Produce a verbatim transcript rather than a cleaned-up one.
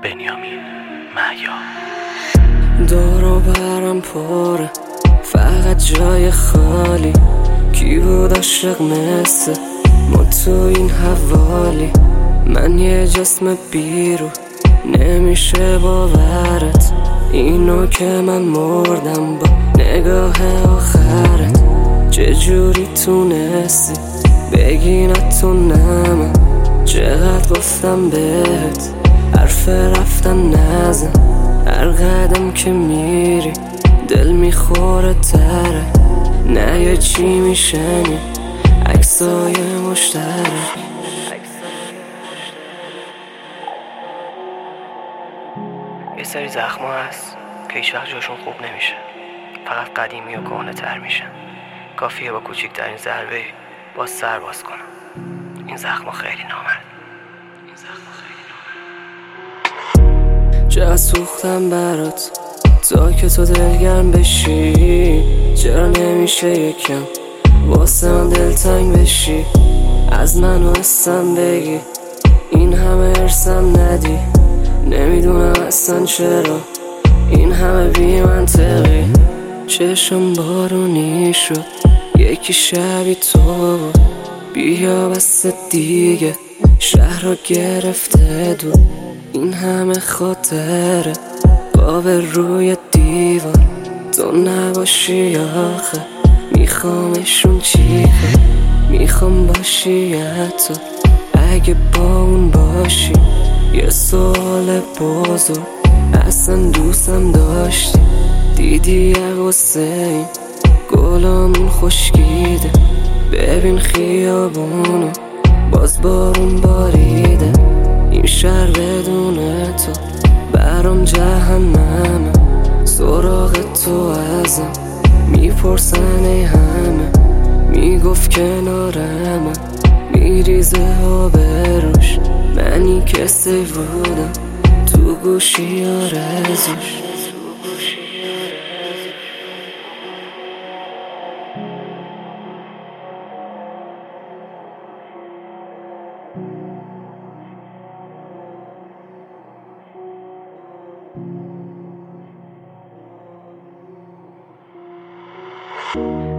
بنیامین مهیا. دور و برم پره، فقط جای خالی. کی بود عاشق مثل ما تو این حوالی؟ من یه جسم بیرو، نمیشه باورت اینو که من مردم با نگاه آخرت. چجوری تونستی بگی نه تو نه من؟ چقدر گفتم بهت حرف رفتن نزن. هر قدم که میری دل میخوره تره. نه یه چی میشنی عکسای مشترک. یه سری زخما هست که هیچ وقت جاشون خوب نمیشه، فقط قدیمی و کهنه تر میشن. کافیه با کوچکترین ضربه باز سر باز کنم. این زخما خیلی نامرد. این زخما خیلی نامرد. چه سوختم برات تا که تو دلگرم بشی. چرا نمیشه یکم واسه من دلتنگ بشی؟ از من و حسم بگی این همه ارسم ندی. نمیدونم اصلا چرا این همه بی منطقی. چشم بارونی شد یکی شبی تو بود. بیا بس دیگه شهر رو گرفته دو. این همه خاطره قاب روی دیوار، تو نباشی آخه میخوامشون چی کن. میخوام باشی حتی اگه با اون باشی. یه سوال بزرگ اصلا دوستم داشتی؟ دیدی یه حسین گلامون خشکیده. ببین خیابونو باز بارون باریده. این شهر بدون تو برام جهنمه. سراغ تو ازم میپرسن ای همه، میگفت کنارمه میریزه آبروش. منی کسی بودم تو گوشی آرزوش. Thank